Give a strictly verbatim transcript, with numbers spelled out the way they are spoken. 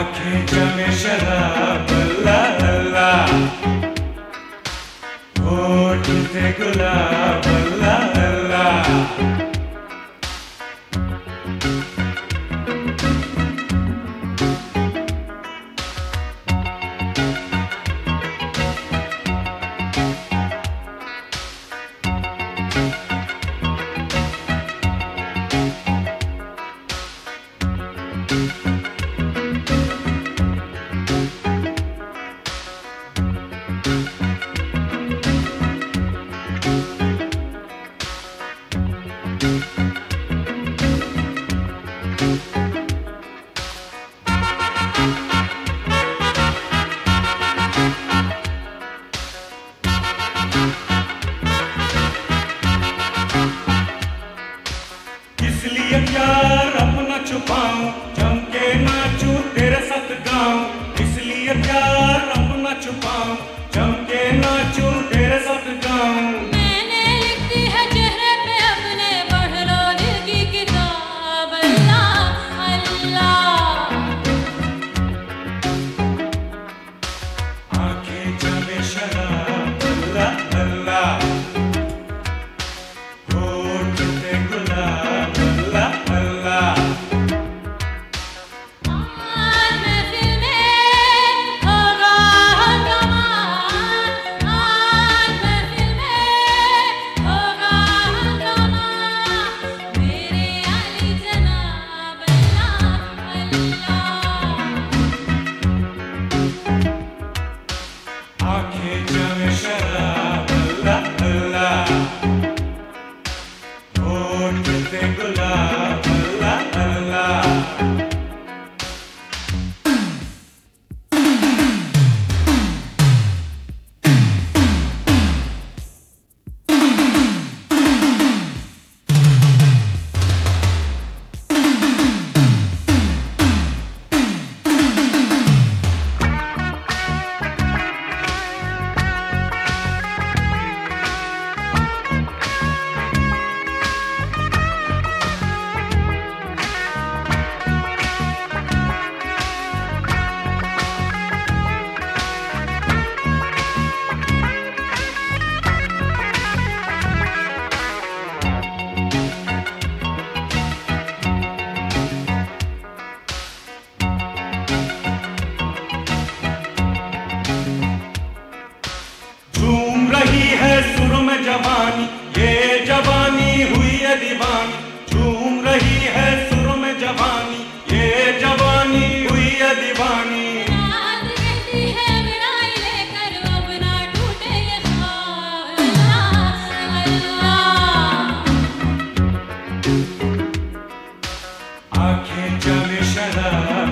आंखें जमे शराब अल्लाह अल्लाह, होठ थे गुलाब अल्लाह अल्लाह। इसलिए प्यार अपना छुपाऊं, जम के नाचूं तेरे साथ गाऊं। इसलिए प्यार अपना छुपाऊं, जम के नाचूं तेरे साथ गाऊं। मैंने लिखी है चेहरे पे अपने, पढ़ लो दिल की किताब अल्लाह अल्लाह। आंखें जमे शराब अल्लाह अल्लाह, होठ थे गुलाब अल्लाह अल्लाह। आज महफिल में होगा हंगामा, आज महफिल में होगा हंगामा। मेरे अली जनाब अल्लाह अल्लाह। आंखें जमे शराब अल्लाह अल्लाह, होठ थे गुलाब अल्लाह अल्लाह। झूम रही है सुर में जवानी, ये जवानी हुई है दीवानी। झूम रही है सुर में जवानी, ये जवानी हुई है दीवानी। रात कहती है विदाई लेकर, अब ना टूटे ये ख्वाब अल्लाह अल्लाह। आंखें जमे शराब